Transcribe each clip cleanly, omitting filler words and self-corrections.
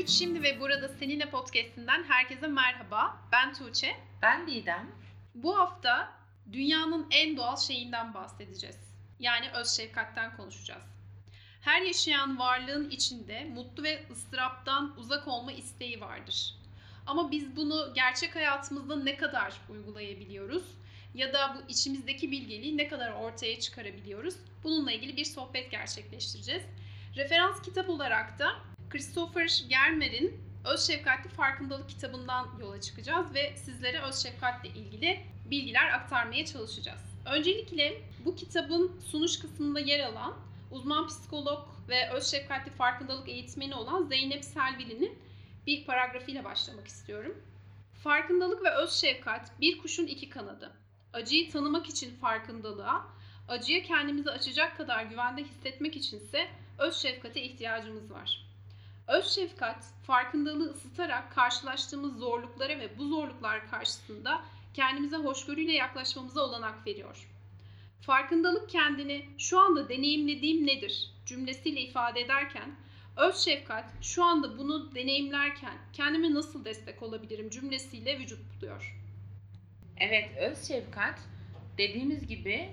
Güç Şimdi ve Burada Seninle Podcast'inden herkese merhaba. Ben Tuğçe. Ben Didem. Bu hafta dünyanın en doğal şeyinden bahsedeceğiz. Yani öz şefkatten konuşacağız. Her yaşayan varlığın içinde mutlu ve ıstıraptan uzak olma isteği vardır. Ama biz bunu gerçek hayatımızda ne kadar uygulayabiliyoruz? Ya da bu içimizdeki bilgeliği ne kadar ortaya çıkarabiliyoruz? Bununla ilgili bir sohbet gerçekleştireceğiz. Referans kitap olarak da Christopher Germer'in Öz Şefkatli Farkındalık kitabından yola çıkacağız ve sizlere öz şefkatle ilgili bilgiler aktarmaya çalışacağız. Öncelikle bu kitabın sunuş kısmında yer alan uzman psikolog ve öz şefkatli farkındalık eğitmeni olan Zeynep Selvili'nin bir paragrafıyla başlamak istiyorum. Farkındalık ve öz şefkat bir kuşun iki kanadı. Acıyı tanımak için farkındalığa, acıya kendimizi açacak kadar güvende hissetmek içinse öz şefkate ihtiyacımız var. Öz şefkat, farkındalığı ısıtarak karşılaştığımız zorluklara ve bu zorluklar karşısında kendimize hoşgörüyle yaklaşmamıza olanak veriyor. Farkındalık kendini şu anda deneyimlediğim nedir cümlesiyle ifade ederken, öz şefkat şu anda bunu deneyimlerken kendime nasıl destek olabilirim cümlesiyle vücut buluyor. Evet, öz şefkat dediğimiz gibi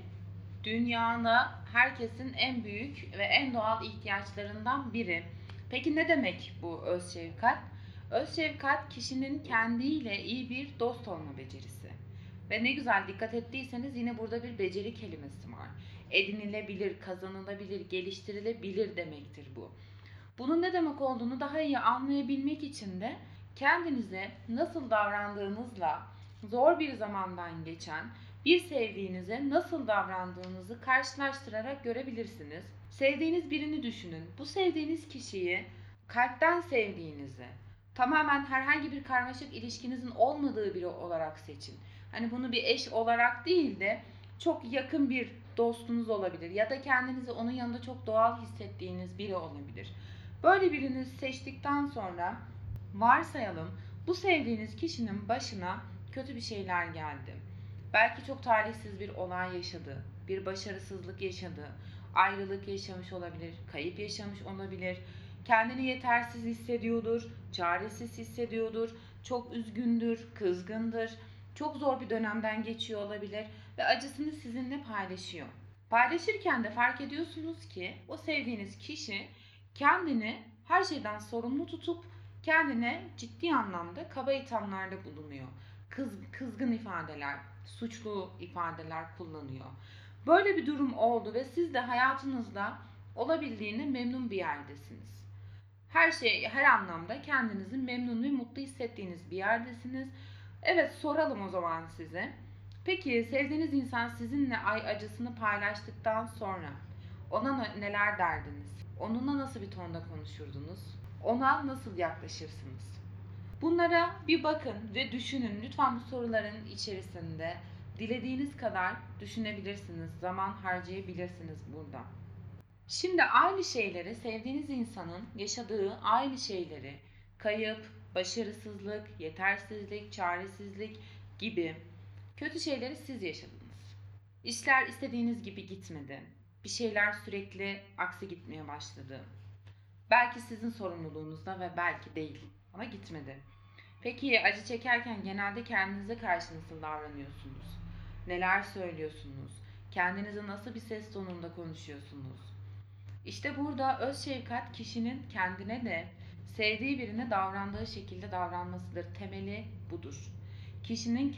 dünyada herkesin en büyük ve en doğal ihtiyaçlarından biri. Peki ne demek bu öz şefkat? Öz şefkat kişinin kendiyle iyi bir dost olma becerisi. Ve ne güzel dikkat ettiyseniz yine burada bir beceri kelimesi var. Edinilebilir, kazanılabilir, geliştirilebilir demektir bu. Bunun ne demek olduğunu daha iyi anlayabilmek için de kendinize nasıl davrandığınızla zor bir zamandan geçen bir sevdiğinize nasıl davrandığınızı karşılaştırarak görebilirsiniz. Sevdiğiniz birini düşünün. Bu sevdiğiniz kişiyi kalpten sevdiğinizi, tamamen herhangi bir karmaşık ilişkinizin olmadığı biri olarak seçin. Hani bunu bir eş olarak değil de çok yakın bir dostunuz olabilir ya da kendinizi onun yanında çok doğal hissettiğiniz biri olabilir. Böyle birini seçtikten sonra varsayalım bu sevdiğiniz kişinin başına kötü bir şeyler geldi. Belki çok talihsiz bir olay yaşadı, bir başarısızlık yaşadı, ayrılık yaşamış olabilir, kayıp yaşamış olabilir, kendini yetersiz hissediyordur, çaresiz hissediyordur, çok üzgündür, kızgındır, çok zor bir dönemden geçiyor olabilir ve acısını sizinle paylaşıyor. Paylaşırken de fark ediyorsunuz ki o sevdiğiniz kişi kendini her şeyden sorumlu tutup kendine ciddi anlamda kaba ithamlarda bulunuyor. Kızgın ifadeler, suçlu ifadeler kullanıyor. Böyle bir durum oldu ve siz de hayatınızda olabildiğine memnun bir yerdesiniz. Her anlamda kendinizi memnun ve mutlu hissettiğiniz bir yerdesiniz. Evet, soralım o zaman size. Peki sevdiğiniz insan sizinle acısını paylaştıktan sonra ona neler derdiniz? Onunla nasıl bir tonda konuşurdunuz? Ona nasıl yaklaşırsınız? Bunlara bir bakın ve düşünün. Lütfen bu soruların içerisinde dilediğiniz kadar düşünebilirsiniz. Zaman harcayabilirsiniz burada. Şimdi aynı şeyleri, sevdiğiniz insanın yaşadığı aynı şeyleri, kayıp, başarısızlık, yetersizlik, çaresizlik gibi kötü şeyleri siz yaşadınız. İşler istediğiniz gibi gitmedi. Bir şeyler sürekli aksi gitmeye başladı. Belki sizin sorumluluğunuzda ve belki değil ama gitmedi. Peki acı çekerken genelde kendinize karşı nasıl davranıyorsunuz? Neler söylüyorsunuz? Kendinize nasıl bir ses tonunda konuşuyorsunuz? İşte burada öz şefkat kişinin kendine de sevdiği birine davrandığı şekilde davranmasıdır. Temeli budur. Kişinin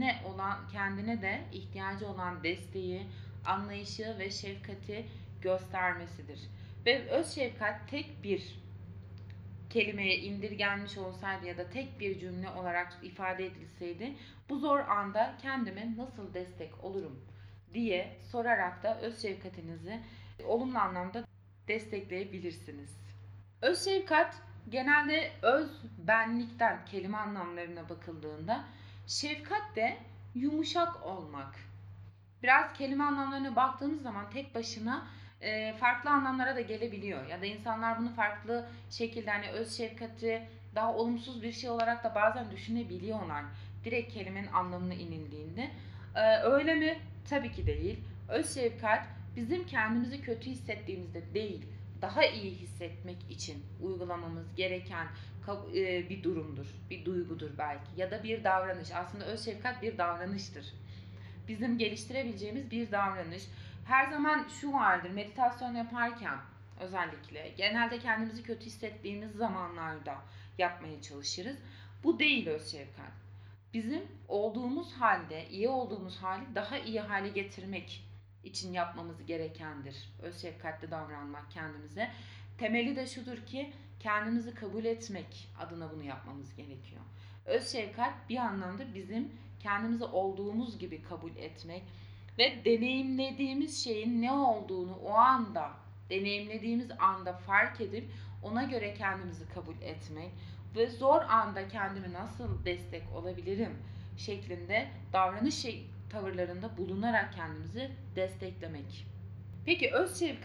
kendine de ihtiyacı olan desteği, anlayışı ve şefkati göstermesidir. Ve öz şefkat tek bir kelimeye indirgenmiş olsaydı ya da tek bir cümle olarak ifade edilseydi bu zor anda kendime nasıl destek olurum diye sorarak da öz şefkatinizi olumlu anlamda destekleyebilirsiniz. Öz şefkat genelde öz benlikten kelime anlamlarına bakıldığında şefkat de yumuşak olmak. Biraz kelime anlamlarına baktığımız zaman tek başına farklı anlamlara da gelebiliyor. Ya da insanlar bunu farklı şekilde hani öz şefkati daha olumsuz bir şey olarak da bazen düşünebiliyorlar. Direkt kelimenin anlamına inildiğinde. Öyle mi? Tabii ki değil. Öz şefkat bizim kendimizi kötü hissettiğimizde değil, daha iyi hissetmek için uygulamamız gereken bir durumdur, bir duygudur belki ya da bir davranış. Aslında öz şefkat bir davranıştır. Bizim geliştirebileceğimiz bir davranış. Her zaman şu vardır, meditasyon yaparken özellikle genelde kendimizi kötü hissettiğimiz zamanlarda yapmaya çalışırız. Bu değil öz şefkat. Bizim olduğumuz halde, iyi olduğumuz hali daha iyi hale getirmek için yapmamız gerekendir. Öz şefkatli davranmak kendimize. Temeli de şudur ki kendimizi kabul etmek adına bunu yapmamız gerekiyor. Öz şefkat bir anlamda bizim kendimizi olduğumuz gibi kabul etmek ve deneyimlediğimiz şeyin ne olduğunu o anda, deneyimlediğimiz anda fark edip ona göre kendimizi kabul etmek ve zor anda kendime nasıl destek olabilirim şeklinde davranış tavırlarında bulunarak kendimizi desteklemek. Peki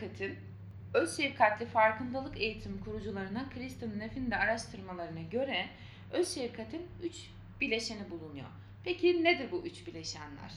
öz şefkatli farkındalık eğitimi kurucularına Kristin Neff'in de araştırmalarına göre öz şefkatin 3 bileşeni bulunuyor. Peki nedir bu 3 bileşenler?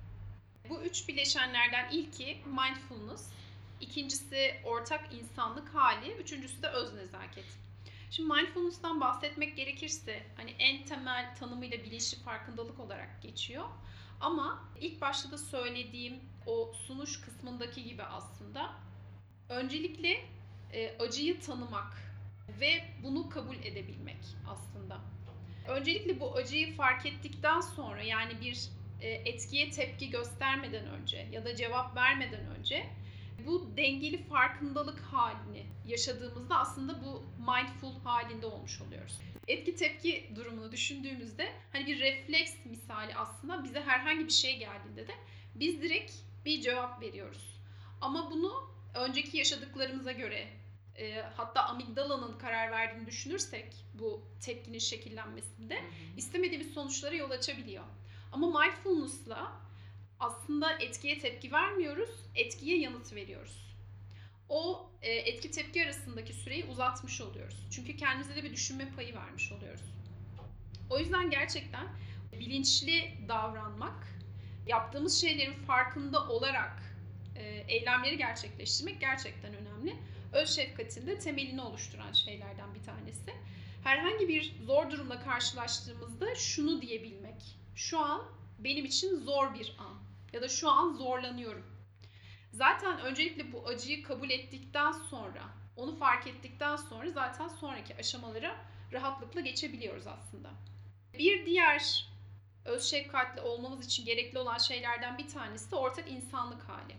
Bu 3 bileşenlerden ilki mindfulness, ikincisi ortak insanlık hali, üçüncüsü de öz nezaket. Şimdi mindfulness'tan bahsetmek gerekirse hani en temel tanımıyla bilinçli farkındalık olarak geçiyor. Ama ilk başta da söylediğim o sunuş kısmındaki gibi aslında öncelikle acıyı tanımak ve bunu kabul edebilmek aslında. Öncelikle bu acıyı fark ettikten sonra yani bir etkiye tepki göstermeden önce ya da cevap vermeden önce bu dengeli farkındalık halini yaşadığımızda aslında bu mindful halinde olmuş oluyoruz. Etki tepki durumunu düşündüğümüzde hani bir refleks misali aslında bize herhangi bir şey geldiğinde de biz direkt bir cevap veriyoruz. Ama bunu önceki yaşadıklarımıza göre hatta amigdalanın karar verdiğini düşünürsek bu tepkinin şekillenmesinde istemediğimiz sonuçlara yol açabiliyor. Ama mindfulness'la aslında etkiye tepki vermiyoruz, etkiye yanıt veriyoruz. O etki tepki arasındaki süreyi uzatmış oluyoruz. Çünkü kendimize de bir düşünme payı vermiş oluyoruz. O yüzden gerçekten bilinçli davranmak, yaptığımız şeylerin farkında olarak eylemleri gerçekleştirmek gerçekten önemli. Öz şefkatin de temelini oluşturan şeylerden bir tanesi. Herhangi bir zor durumla karşılaştığımızda şunu diyebilmek. Şu an benim için zor bir an ya da şu an zorlanıyorum. Zaten öncelikle bu acıyı kabul ettikten sonra, onu fark ettikten sonra zaten sonraki aşamalara rahatlıkla geçebiliyoruz aslında. Bir diğer öz şefkatli olmamız için gerekli olan şeylerden bir tanesi de ortak insanlık hali.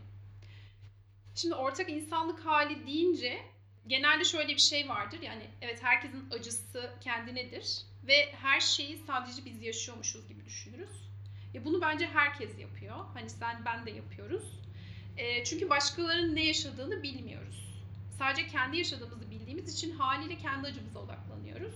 Şimdi ortak insanlık hali deyince genelde şöyle bir şey vardır. Yani evet herkesin acısı kendinedir ve her şeyi sadece biz yaşıyormuşuz gibi düşünürüz. Bunu bence herkes yapıyor. Hani sen ben de yapıyoruz. Çünkü başkalarının ne yaşadığını bilmiyoruz. Sadece kendi yaşadığımızı bildiğimiz için haliyle kendi acımıza odaklanıyoruz.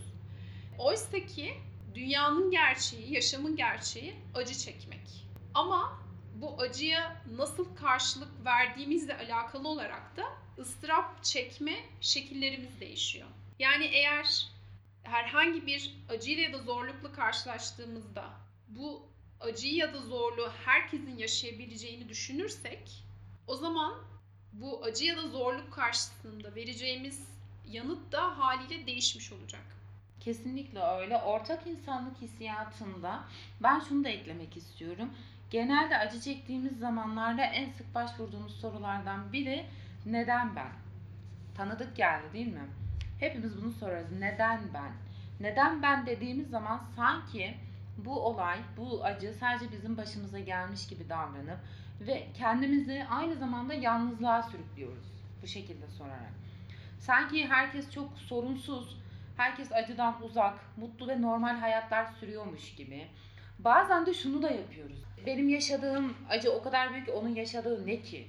Oysa ki dünyanın gerçeği, yaşamın gerçeği acı çekmek. Ama bu acıya nasıl karşılık verdiğimizle alakalı olarak da ıstırap çekme şekillerimiz değişiyor. Yani eğer herhangi bir acıyla ya da zorlukla karşılaştığımızda bu acıyı ya da zorluğu herkesin yaşayabileceğini düşünürsek o zaman bu acı ya da zorluk karşısında vereceğimiz yanıt da haliyle değişmiş olacak. Kesinlikle öyle. Ortak insanlık hissiyatında ben şunu da eklemek istiyorum. Genelde acı çektiğimiz zamanlarda en sık başvurduğumuz sorulardan biri neden ben? Tanıdık geldi değil mi? Hepimiz bunu sorarız. Neden ben? Neden ben dediğimiz zaman sanki bu olay, bu acı sadece bizim başımıza gelmiş gibi davranıp ve kendimizi aynı zamanda yalnızlığa sürüklüyoruz bu şekilde sorarak. Sanki herkes çok sorunsuz, herkes acıdan uzak, mutlu ve normal hayatlar sürüyormuş gibi. Bazen de şunu da yapıyoruz. Benim yaşadığım acı o kadar büyük ki onun yaşadığı ne ki?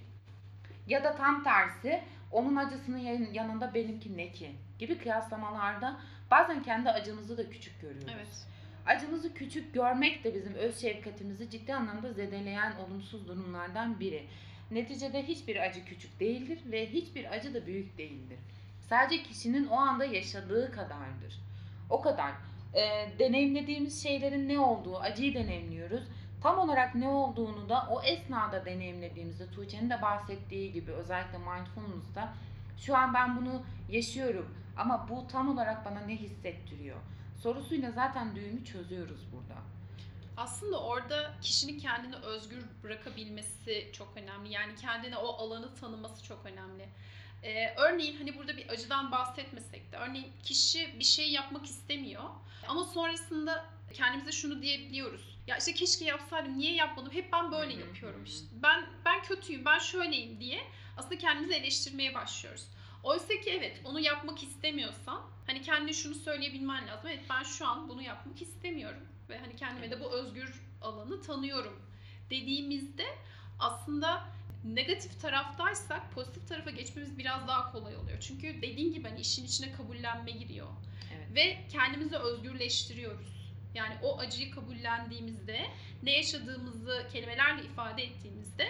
Ya da tam tersi, onun acısının yanında benimki ne ki? Gibi kıyaslamalarda bazen kendi acımızı da küçük görüyoruz. Evet. Acımızı küçük görmek de bizim öz şefkatimizi ciddi anlamda zedeleyen olumsuz durumlardan biri. Neticede hiçbir acı küçük değildir ve hiçbir acı da büyük değildir. Sadece kişinin o anda yaşadığı kadardır. O kadar. Deneyimlediğimiz şeylerin ne olduğu, acıyı deneyimliyoruz. Tam olarak ne olduğunu da o esnada deneyimlediğimizde Tuğçe'nin de bahsettiği gibi özellikle mindfulness'ta Şu an ben bunu yaşıyorum ama bu tam olarak bana ne hissettiriyor? Sorusuyla zaten düğümü çözüyoruz burada. Aslında orada kişinin kendini özgür bırakabilmesi çok önemli. Yani kendine o alanı tanıması çok önemli. Örneğin hani burada bir acıdan bahsetmesek de, örneğin kişi bir şey yapmak istemiyor ama sonrasında kendimize şunu diyebiliyoruz. Ya işte keşke yapsaydım, niye yapmadım? Hep ben böyle yapıyorum işte. Ben kötüyüm, ben şöyleyim diye aslında kendimizi eleştirmeye başlıyoruz. Oysa ki evet, onu yapmak istemiyorsan hani kendine şunu söyleyebilmen lazım. Evet, ben şu an bunu yapmak istemiyorum ve hani kendime de bu özgür alanı tanıyorum dediğimizde aslında negatif taraftaysak pozitif tarafa geçmemiz biraz daha kolay oluyor. Çünkü dediğin gibi hani işin içine kabullenme giriyor. Evet. Ve kendimizi özgürleştiriyoruz. Yani o acıyı kabullendiğimizde, ne yaşadığımızı kelimelerle ifade ettiğimizde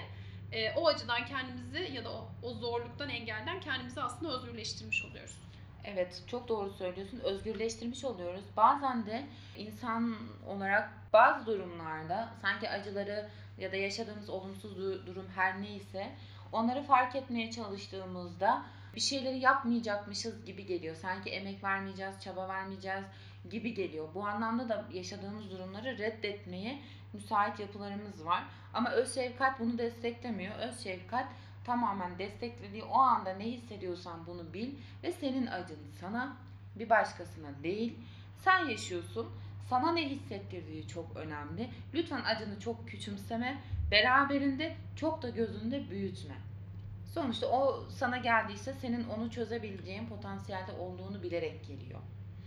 o acıdan kendimizi ya da o zorluktan, engelden kendimizi aslında özgürleştirmiş oluyoruz. Evet, çok doğru söylüyorsun. Özgürleştirmiş oluyoruz. Bazen de insan olarak bazı durumlarda sanki acıları ya da yaşadığımız olumsuz durum her neyse onları fark etmeye çalıştığımızda bir şeyleri yapmayacakmışız gibi geliyor. Sanki emek vermeyeceğiz, çaba vermeyeceğiz gibi geliyor. Bu anlamda da yaşadığımız durumları reddetmeye müsait yapılarımız var. Ama öz şefkat bunu desteklemiyor. Öz şefkat tamamen desteklediği o anda ne hissediyorsan bunu bil ve senin acın sana, bir başkasına değil. Sen yaşıyorsun. Sana ne hissettirdiği çok önemli. Lütfen acını çok küçümseme. Beraberinde çok da gözünde büyütme. Sonuçta o sana geldiyse senin onu çözebileceğin potansiyelde olduğunu bilerek geliyor.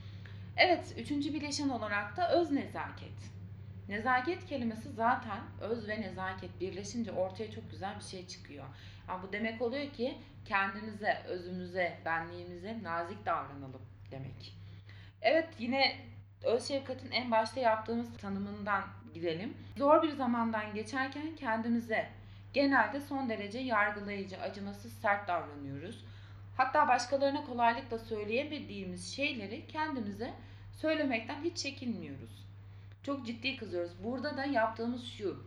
Evet, üçüncü bileşen olarak da öz nezaket. Nezaket kelimesi zaten öz ve nezaket birleşince ortaya çok güzel bir şey çıkıyor. Yani bu demek oluyor ki kendimize, özümüze, benliğimize nazik davranalım demek. Evet, yine öz şefkatin en başta yaptığımız tanımından gidelim. Zor bir zamandan geçerken kendimize genelde son derece yargılayıcı, acımasız, sert davranıyoruz. Hatta başkalarına kolaylıkla söyleyemediğimiz şeyleri kendimize söylemekten hiç çekinmiyoruz. Çok ciddi kızıyoruz. Burada da yaptığımız şu: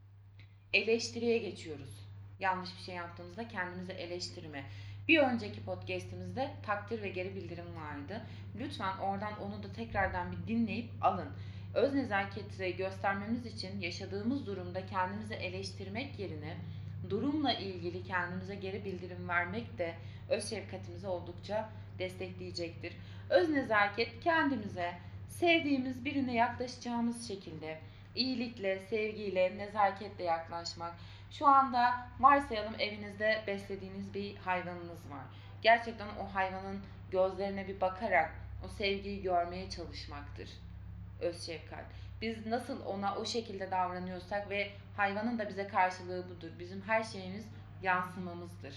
eleştiriye geçiyoruz. Yanlış bir şey yaptığımızda kendimizi eleştirme. Bir önceki podcast'imizde takdir ve geri bildirim vardı. Lütfen oradan onu da tekrardan bir dinleyip alın. Öz nezaketi göstermemiz için yaşadığımız durumda kendimizi eleştirmek yerine durumla ilgili kendimize geri bildirim vermek de öz şefkatimizi oldukça destekleyecektir. Öz nezaket kendimize sevdiğimiz birine yaklaşacağımız şekilde iyilikle, sevgiyle, nezaketle yaklaşmak. Şu anda varsayalım evinizde beslediğiniz bir hayvanınız var. Gerçekten o hayvanın gözlerine bir bakarak o sevgiyi görmeye çalışmaktır öz şefkat. Biz nasıl ona o şekilde davranıyorsak ve hayvanın da bize karşılığı budur. Bizim her şeyimiz yansımamızdır.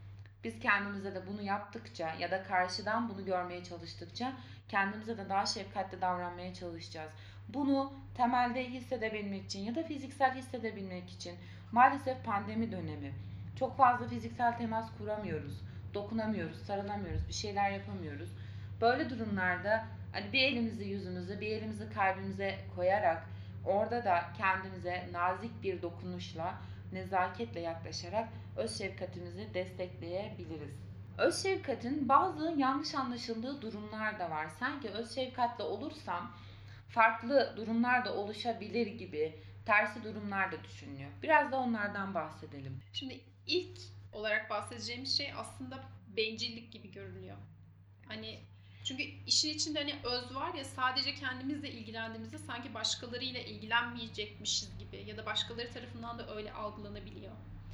Biz kendimize de bunu yaptıkça ya da karşıdan bunu görmeye çalıştıkça kendimize de daha şefkatli davranmaya çalışacağız. Bunu temelde hissedebilmek için ya da fiziksel hissedebilmek için maalesef pandemi dönemi. Çok fazla fiziksel temas kuramıyoruz, dokunamıyoruz, sarılamıyoruz, bir şeyler yapamıyoruz. Böyle durumlarda hani bir elimizi yüzümüze, bir elimizi kalbimize koyarak orada da kendimize nazik bir dokunuşla, nezaketle yaklaşarak öz şefkatimizi destekleyebiliriz. Öz şefkatin bazı yanlış anlaşıldığı durumlar da var. Sanki öz şefkatli olursam farklı durumlar da oluşabilir gibi tersi durumlar da düşünülüyor. Biraz da onlardan bahsedelim. Şimdi ilk olarak bahsedeceğimiz şey aslında bencillik gibi görünüyor. Hani çünkü işin içinde hani öz var ya, sadece kendimizle ilgilendiğimizde sanki başkalarıyla ilgilenmeyecekmişiz gibi ya da başkaları tarafından da öyle algılanabiliyor.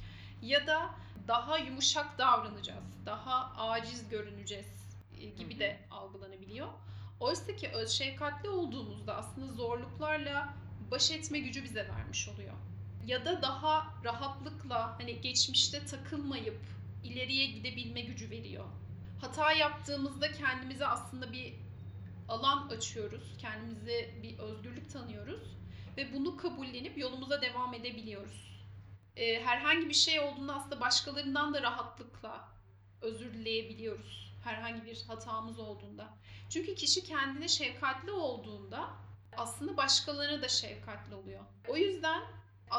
Ya da daha yumuşak davranacağız, daha aciz görüneceğiz gibi de algılanabiliyor. Oysa ki öz şefkatli olduğumuzda aslında zorluklarla baş etme gücü bize vermiş oluyor. Ya da daha rahatlıkla hani geçmişte takılmayıp ileriye gidebilme gücü veriyor. Hata yaptığımızda kendimize aslında bir alan açıyoruz. Kendimize bir özgürlük tanıyoruz ve bunu kabullenip yolumuza devam edebiliyoruz. Herhangi bir şey olduğunda aslında başkalarından da rahatlıkla özür dileyebiliyoruz. Herhangi bir hatamız olduğunda. Çünkü kişi kendine şefkatli olduğunda aslında başkalarına da şefkatli oluyor. O yüzden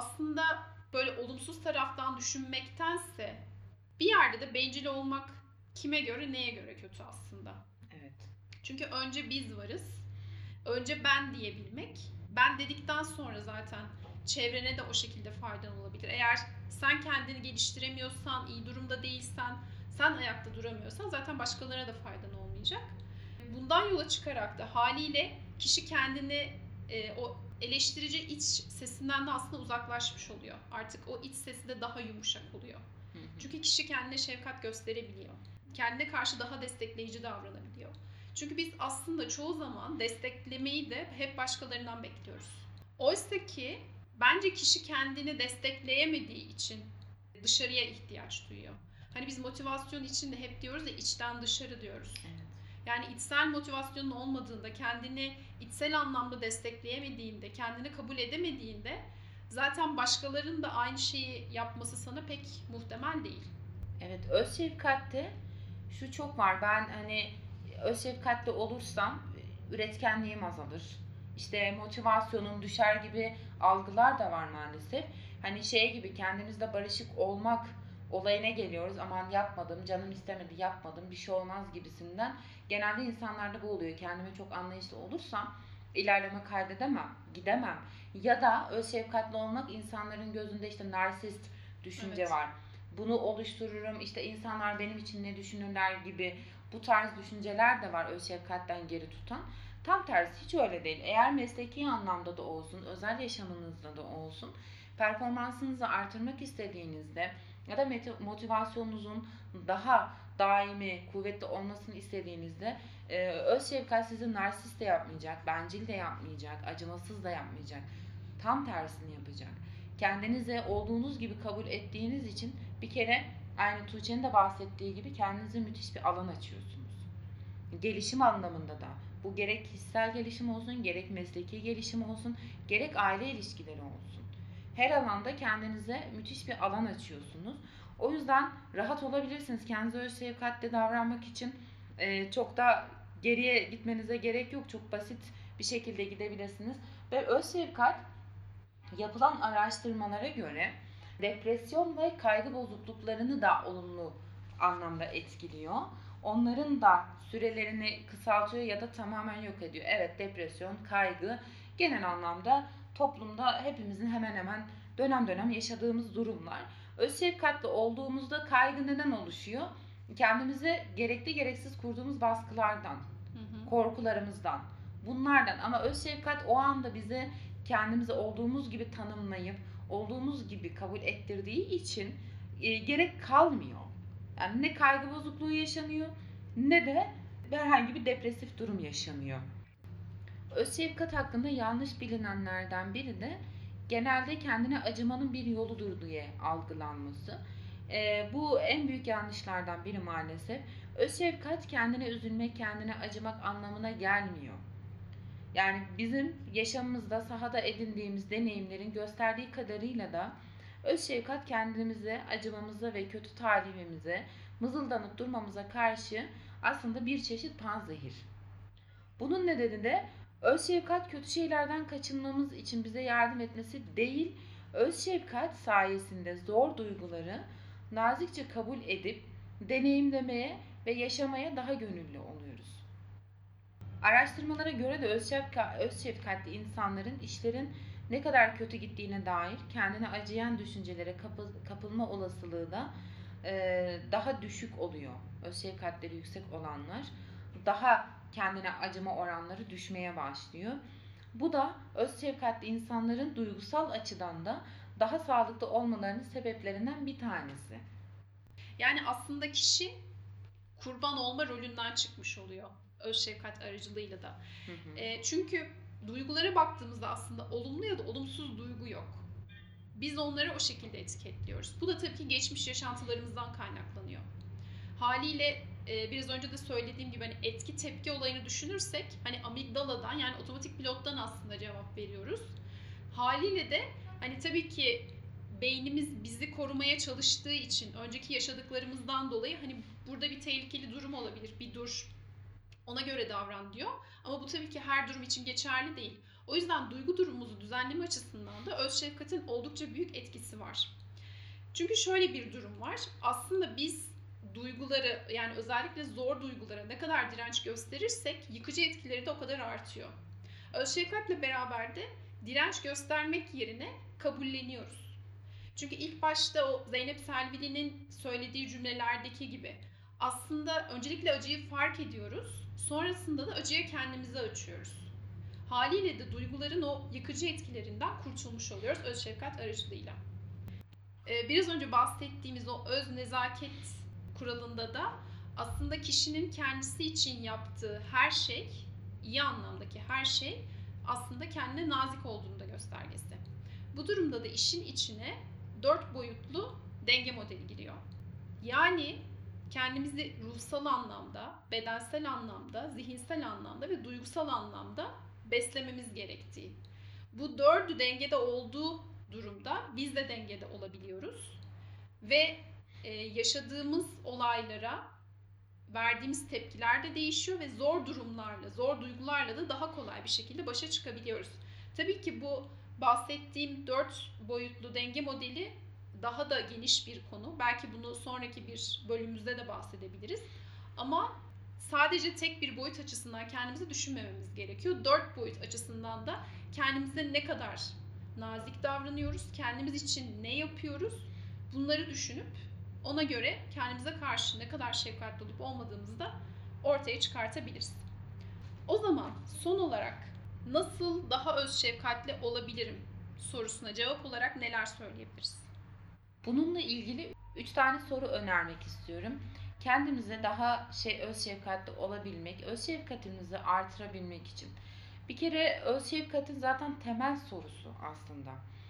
aslında böyle olumsuz taraftan düşünmektense bir yerde de bencil olmak kime göre, neye göre kötü aslında? Evet. Çünkü önce biz varız. Önce ben diyebilmek. Ben dedikten sonra zaten çevrene de o şekilde faydan olabilir. Eğer sen kendini geliştiremiyorsan, iyi durumda değilsen, sen ayakta duramıyorsan zaten başkalarına da faydan olmayacak. Bundan yola çıkarak da haliyle kişi kendini o eleştirici iç sesinden de aslında uzaklaşmış oluyor. Artık o iç sesi de daha yumuşak oluyor. Çünkü kişi kendine şefkat gösterebiliyor. Kendine karşı daha destekleyici davranabiliyor. Çünkü biz aslında çoğu zaman desteklemeyi de hep başkalarından bekliyoruz. Oysa ki bence kişi kendini destekleyemediği için dışarıya ihtiyaç duyuyor. Hani biz motivasyon için de hep diyoruz ya, içten dışarı diyoruz. Evet. Yani içsel motivasyonun olmadığında, kendini içsel anlamda destekleyemediğinde, kendini kabul edemediğinde zaten başkalarının da aynı şeyi yapması sana pek muhtemel değil. Evet, öz şefkatte şu çok var. Ben hani öz şefkatli olursam üretkenliğim azalır. İşte motivasyonum düşer gibi algılar da var maalesef. Hani şey gibi kendimizle barışık olmak olayına geliyoruz. Aman yapmadım, canım istemedi, yapmadım, bir şey olmaz gibisinden. Genelde insanlarda bu oluyor. Kendime çok anlayışlı olursam ilerleme kaydedemem, gidemem. Ya da öz şefkatli olmak insanların gözünde işte narsist düşünce Evet. var. Bunu oluştururum, işte insanlar benim için ne düşünürler gibi bu tarz düşünceler de var öz şefkatten geri tutan. Tam tersi hiç öyle değil. Eğer mesleki anlamda da olsun, özel yaşamınızda da olsun, performansınızı artırmak istediğinizde ya da motivasyonunuzun daha daimi, kuvvetli olmasını istediğinizde öz şefkat sizi narsist de yapmayacak, bencil de yapmayacak, acımasız da yapmayacak. Tam tersini yapacak. Kendinizi olduğunuz gibi kabul ettiğiniz için bir kere aynı Tuğçe'nin de bahsettiği gibi kendinize müthiş bir alan açıyorsunuz. Gelişim anlamında da bu gerek kişisel gelişim olsun, gerek mesleki gelişim olsun, gerek aile ilişkileri olsun. Her alanda kendinize müthiş bir alan açıyorsunuz. O yüzden rahat olabilirsiniz. Kendinize öz şefkatle davranmak için çok da geriye gitmenize gerek yok. Çok basit bir şekilde gidebilirsiniz. Ve öz şefkat yapılan araştırmalara göre depresyon ve kaygı bozukluklarını da olumlu anlamda etkiliyor. Onların da sürelerini kısaltıyor ya da tamamen yok ediyor. Evet, depresyon, kaygı genel anlamda toplumda hepimizin hemen hemen dönem dönem yaşadığımız durumlar. Öz şefkatli olduğumuzda kaygı neden oluşuyor? Kendimize gerekli gereksiz kurduğumuz baskılardan, korkularımızdan, bunlardan. Ama öz şefkat o anda bize kendimizi olduğumuz gibi tanımlayıp olduğumuz gibi kabul ettirdiği için gerek kalmıyor. Yani ne kaygı bozukluğu yaşanıyor ne de herhangi bir depresif durum yaşanıyor. Öz şefkat hakkında yanlış bilinenlerden biri de genelde kendine acımanın bir yoludur diye algılanması. Bu en büyük yanlışlardan biri maalesef. Öz şefkat kendine üzülmek, kendine acımak anlamına gelmiyor. Yani bizim yaşamımızda sahada edindiğimiz deneyimlerin gösterdiği kadarıyla da öz şefkat kendimize, acımamıza ve kötü talibimize, mızıldanıp durmamıza karşı aslında bir çeşit panzehir. Bunun nedeni de öz şefkat kötü şeylerden kaçınmamız için bize yardım etmesi değil, öz şefkat sayesinde zor duyguları nazikçe kabul edip deneyimlemeye ve yaşamaya daha gönüllü oluyoruz. Araştırmalara göre de öz şefkatli insanların işlerin ne kadar kötü gittiğine dair kendine acıyan düşüncelere kapılma olasılığı da daha düşük oluyor. Öz şefkatleri yüksek olanlar daha kendine acıma oranları düşmeye başlıyor. Bu da öz şefkatli insanların duygusal açıdan da daha sağlıklı olmalarının sebeplerinden bir tanesi. Yani aslında kişi kurban olma rolünden çıkmış oluyor öz şefkat aracılığıyla da. Çünkü duygulara baktığımızda aslında olumlu ya da olumsuz duygu yok. Biz onları o şekilde etiketliyoruz. Bu da tabii ki geçmiş yaşantılarımızdan kaynaklanıyor. Haliyle biraz önce de söylediğim gibi hani etki tepki olayını düşünürsek hani amigdaladan, yani otomatik pilottan aslında cevap veriyoruz. Haliyle de hani tabii ki beynimiz bizi korumaya çalıştığı için önceki yaşadıklarımızdan dolayı hani burada bir tehlikeli durum olabilir, bir dur, ona göre davran diyor. Ama bu tabii ki her durum için geçerli değil. O yüzden duygu durumumuzu düzenleme açısından da öz şefkatin oldukça büyük etkisi var. Çünkü şöyle bir durum var. Aslında biz duyguları, yani özellikle zor duygulara ne kadar direnç gösterirsek yıkıcı etkileri de o kadar artıyor. Öz şefkatle beraber de direnç göstermek yerine kabulleniyoruz. Çünkü ilk başta o Zeynep Selvili'nin söylediği cümlelerdeki gibi aslında öncelikle acıyı fark ediyoruz, sonrasında da acıya kendimizi açıyoruz. Haliyle de duyguların o yıkıcı etkilerinden kurtulmuş oluyoruz öz şefkat aracılığıyla. Biraz önce bahsettiğimiz o öz nezaket kuralında da aslında kişinin kendisi için yaptığı her şey, iyi anlamdaki her şey aslında kendine nazik olduğunu da göstergesi. Bu durumda da işin içine 4 boyutlu denge modeli giriyor. Yani kendimizi ruhsal anlamda, bedensel anlamda, zihinsel anlamda ve duygusal anlamda beslememiz gerektiği. Bu 4'ü dengede olduğu durumda biz de dengede olabiliyoruz. Ve yaşadığımız olaylara verdiğimiz tepkiler de değişiyor ve zor durumlarla, zor duygularla da daha kolay bir şekilde başa çıkabiliyoruz. Tabii ki bu bahsettiğim 4 boyutlu denge modeli daha da geniş bir konu. Belki bunu sonraki bir bölümümüzde de bahsedebiliriz. Ama sadece tek bir boyut açısından kendimizi düşünmememiz gerekiyor. 4 boyut açısından da kendimize ne kadar nazik davranıyoruz, kendimiz için ne yapıyoruz, bunları düşünüp ona göre kendimize karşı ne kadar şefkatli olup olmadığımızı da ortaya çıkartabiliriz. O zaman son olarak nasıl daha öz şefkatli olabilirim sorusuna cevap olarak neler söyleyebiliriz? Bununla ilgili 3 tane soru önermek istiyorum. Kendimize daha öz şefkatli olabilmek, öz şefkatimizi artırabilmek için. Bir kere öz şefkatin zaten temel sorusu aslında.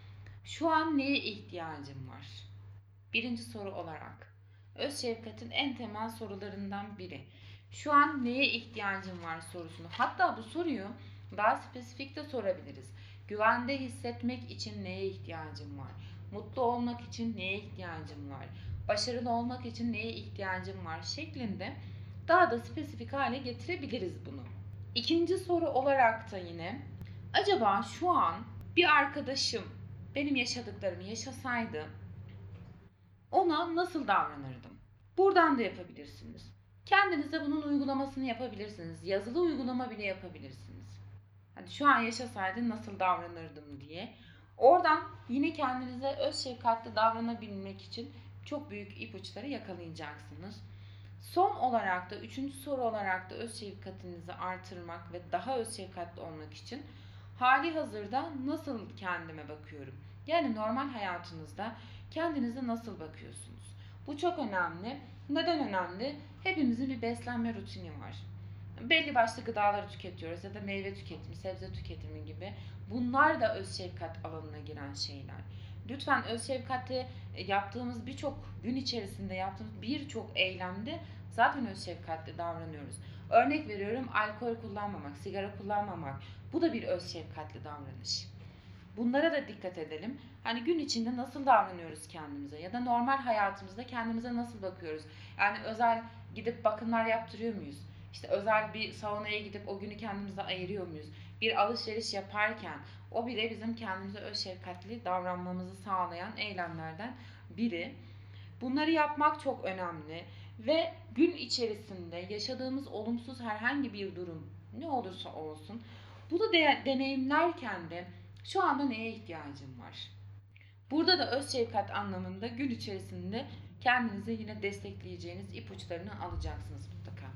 Şu an neye ihtiyacım var? Birinci soru olarak. Öz şefkatin en temel sorularından biri. Şu an neye ihtiyacım var sorusunu. Hatta bu soruyu daha spesifik de sorabiliriz. Güvende hissetmek için neye ihtiyacım var? Mutlu olmak için neye ihtiyacım var? Başarılı olmak için neye ihtiyacım var? Şeklinde daha da spesifik hale getirebiliriz bunu. İkinci soru olarak da yine acaba şu an bir arkadaşım benim yaşadıklarımı yaşasaydı ona nasıl davranırdım? Buradan da yapabilirsiniz. Kendinize bunun uygulamasını yapabilirsiniz. Yazılı uygulama bile yapabilirsiniz. Hani şu an yaşasaydın nasıl davranırdım diye. Oradan yine kendinize öz şefkatli davranabilmek için çok büyük ipuçları yakalayacaksınız. Son olarak da üçüncü soru olarak da öz şefkatinizi artırmak ve daha öz şefkatli olmak için hali hazırda nasıl kendime bakıyorum? Yani normal hayatınızda kendinize nasıl bakıyorsunuz? Bu çok önemli. Neden önemli? Hepimizin bir beslenme rutini var. Belli başlı gıdaları tüketiyoruz ya da meyve tüketimi, sebze tüketimi gibi. Bunlar da öz şefkat alanına giren şeyler. Lütfen öz şefkati yaptığımız birçok gün içerisinde yaptığımız birçok eylemde zaten öz şefkatli davranıyoruz. Örnek veriyorum, alkol kullanmamak, sigara kullanmamak. Bu da bir öz şefkatli davranış. Bunlara da dikkat edelim. Hani gün içinde nasıl davranıyoruz kendimize ya da normal hayatımızda kendimize nasıl bakıyoruz? Yani özel gidip bakımlar yaptırıyor muyuz? İşte özel bir saunaya gidip o günü kendimize ayırıyor muyuz? Bir alışveriş yaparken o bile bizim kendimize öz şefkatli davranmamızı sağlayan eylemlerden biri. Bunları yapmak çok önemli ve gün içerisinde yaşadığımız olumsuz herhangi bir durum ne olursa olsun bunu deneyimlerken de şu anda neye ihtiyacım var? Burada da öz şefkat anlamında gün içerisinde kendinize yine destekleyeceğiniz ipuçlarını alacaksınız mutlaka.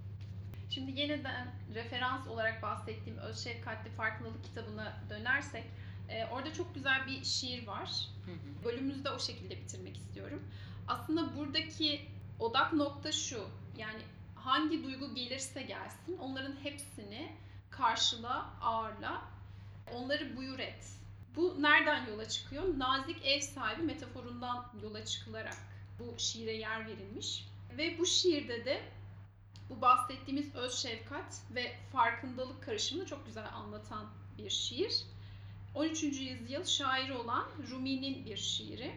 Şimdi yeniden referans olarak bahsettiğim Öz Şefkatli Farkındalık kitabına dönersek orada çok güzel bir şiir var. Bölümümüzü de o şekilde bitirmek istiyorum. Aslında buradaki odak nokta şu, yani hangi duygu gelirse gelsin onların hepsini karşıla, ağırla, onları buyur et. Bu nereden yola çıkıyor? Nazik ev sahibi metaforundan yola çıkılarak bu şiire yer verilmiş. Ve bu şiirde de bu bahsettiğimiz öz şefkat ve farkındalık karışımını çok güzel anlatan bir şiir. 13. yüzyıl şairi olan Rumi'nin bir şiiri.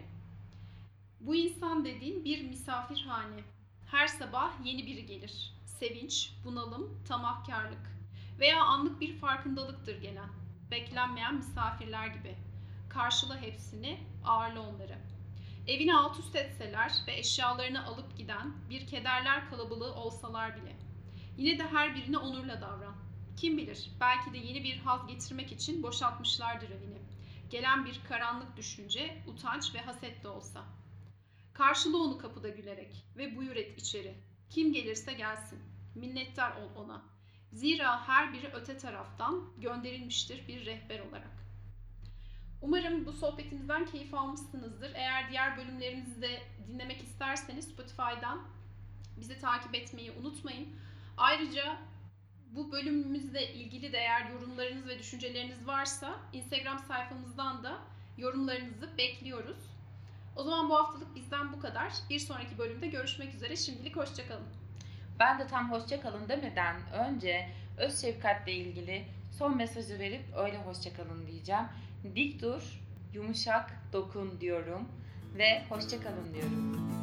Bu insan dediğin bir misafirhane. Her sabah yeni biri gelir. Sevinç, bunalım, tamahkarlık veya anlık bir farkındalıktır gelen. Beklenmeyen misafirler gibi. Karşıla hepsini, ağırla onları. Evini alt üst etseler ve eşyalarını alıp giden bir kederler kalabalığı olsalar bile. Yine de her birine onurla davran. Kim bilir, belki de yeni bir haz getirmek için boşaltmışlardır evini. Gelen bir karanlık düşünce, utanç ve haset de olsa. Karşıla onu kapıda gülerek ve buyur et içeri. Kim gelirse gelsin. Minnettar ol ona. Zira her biri öte taraftan gönderilmiştir bir rehber olarak. Umarım bu sohbetimizden keyif almışsınızdır. Eğer diğer bölümlerimizi de dinlemek isterseniz Spotify'dan bizi takip etmeyi unutmayın. Ayrıca bu bölümümüzle ilgili de eğer yorumlarınız ve düşünceleriniz varsa Instagram sayfamızdan da yorumlarınızı bekliyoruz. O zaman bu haftalık bizden bu kadar. Bir sonraki bölümde görüşmek üzere. Şimdilik hoşça kalın. Ben de tam hoşça kalın demeden önce öz şefkatle ilgili son mesajı verip öyle hoşça kalın diyeceğim. Dik dur, yumuşak dokun diyorum ve hoşça kalın diyorum.